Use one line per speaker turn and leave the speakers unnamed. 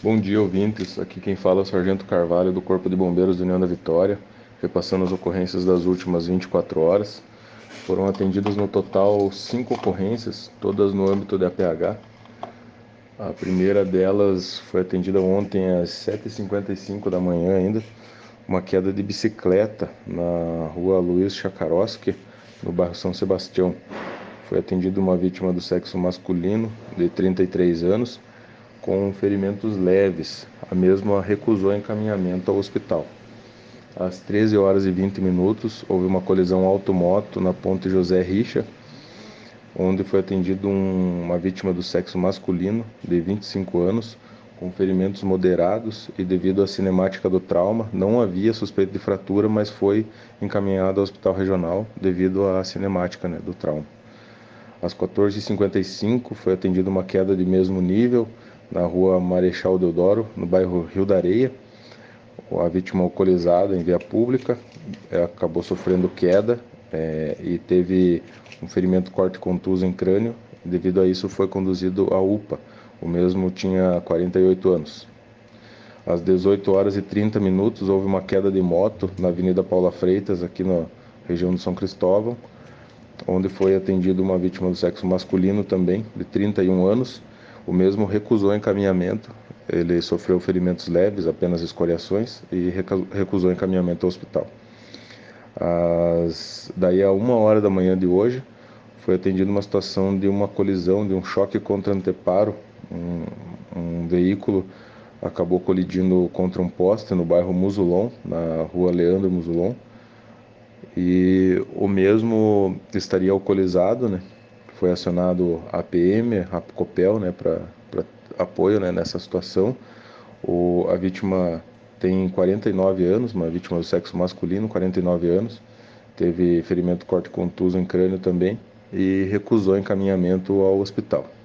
Bom dia, ouvintes. Aqui quem fala é o Sargento Carvalho, do Corpo de Bombeiros de União da Vitória, repassando as ocorrências das últimas 24 horas. Foram atendidas no total 5 ocorrências, todas no âmbito da APH. A primeira delas foi atendida ontem às 7h55 da manhã ainda, uma queda de bicicleta na rua Luiz Chakaroski, no bairro São Sebastião. Foi atendida uma vítima do sexo masculino, de 33 anos, com ferimentos leves. A mesma recusou encaminhamento ao hospital. Às 13h20 houve uma colisão auto-moto na ponte José Richa, onde foi atendido uma vítima do sexo masculino de 25 anos, com ferimentos moderados, e devido à cinemática do trauma, não havia suspeita de fratura, mas foi encaminhado ao hospital regional devido à cinemática, do trauma. Às 14h55 foi atendida uma queda de mesmo nível na rua Marechal Deodoro, no bairro Rio da Areia. A vítima alcoolizada em via pública acabou sofrendo queda e teve um ferimento corte contuso em crânio. Devido a isso foi conduzido à UPA. O mesmo tinha 48 anos. Às 18h30 houve uma queda de moto na Avenida Paula Freitas, aqui na região de São Cristóvão, onde foi atendida uma vítima do sexo masculino também, de 31 anos. O mesmo recusou encaminhamento, ele sofreu ferimentos leves, apenas escoriações, e recusou encaminhamento ao hospital. Daí a 1h da manhã de hoje, foi atendida uma situação de uma colisão, de um choque contra anteparo. Um veículo acabou colidindo contra um poste no bairro Musulon, na rua Leandro Musulon, e o mesmo estaria alcoolizado, Foi acionado a PM, a Copel, para apoio, nessa situação. A vítima tem 49 anos, uma vítima do sexo masculino, 49 anos, teve ferimento corte contuso em crânio também e recusou encaminhamento ao hospital.